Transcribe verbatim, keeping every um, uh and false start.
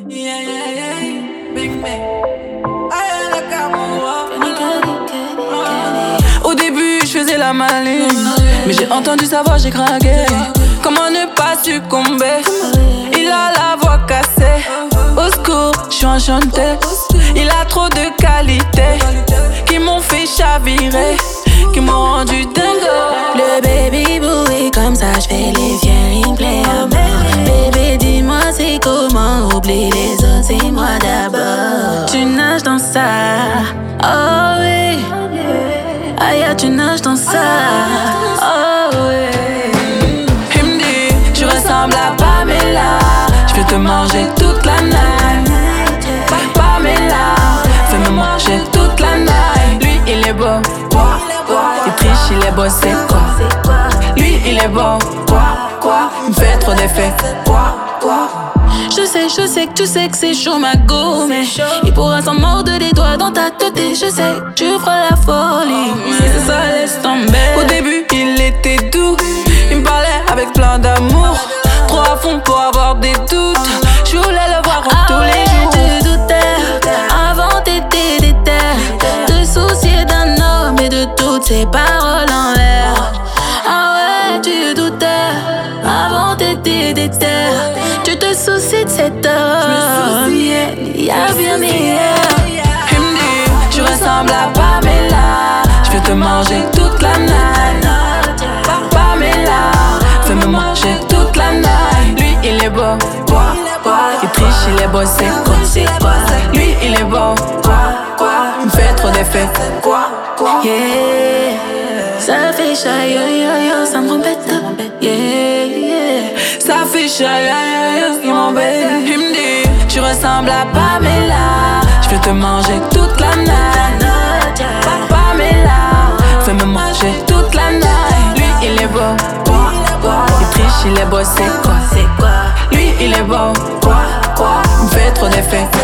Yeah, yeah, yeah. Big Mac. Au début, je faisais la maligne, mais j'ai entendu sa voix, j'ai craqué. Comment ne pas succomber? Il a la voix cassée. Au secours, je suis enchantée. Il a trop de qualités qui m'ont fait chavirer, qui m'ont rendu dingo. Le baby boo est comme ça, je fais les viens replay à mort. Bébé, dis-moi c'est comment oublier les autres, c'est moi d'abord. Tu nages dans ça, oh oui. Aïe, tu nages dans ça, oh oui. Il me dit, tu ressembles à Pamela. Je peux te manger toute la night. Pamela, fais-moi manger toute la night. Lui, il est beau, quoi, quoi. Il triche, il est beau, c'est quoi? Lui, il est beau, quoi, quoi. Il me fait trop d'effets, quoi, quoi. Je sais, je sais que tu sais que c'est chaud ma go, mais il pourra s'en mordre des doigts dans ta tête et je sais que tu feras la folie. C'est ça, laisse tomber. Au début, il était doux, il me parlait avec plein d'amour. Trop à fond pour avoir des doutes. Je voulais le voir en ah tous ouais, les jours. Tu doutais, avant t'étais déter. Te soucier d'un homme et de toutes ses paroles en l'air. Ah ouais, tu doutais, avant t'étais déter. Tu te soucies de cet homme, yeah, yeah, bien meilleur. Il me dit, tu ressembles à Pamela. Je veux te manger toute la night. Pamela, fais-moi manger toute la night. Lui, il est beau, quoi, quoi. Il triche, il est beau, c'est quoi, c'est quoi. Lui, il est beau, quoi, quoi. Il me fait trop d'effets, quoi, quoi. Yeah, ça fait chat, yo, yo, yo, ça me rembête. Yeah, yeah. Ça fait chat, yo, yo, yo, il m'embête. Il me dit, tu ressembles à Pamela. Je veux te manger toute la night. Pamela, fais-moi manger toute la night. Lui, il est beau, quoi, quoi. Il triche, il est beau, c'est quoi, c'est quoi. Lui, il est beau, quoi, quoi. Il me fait trop d'effets.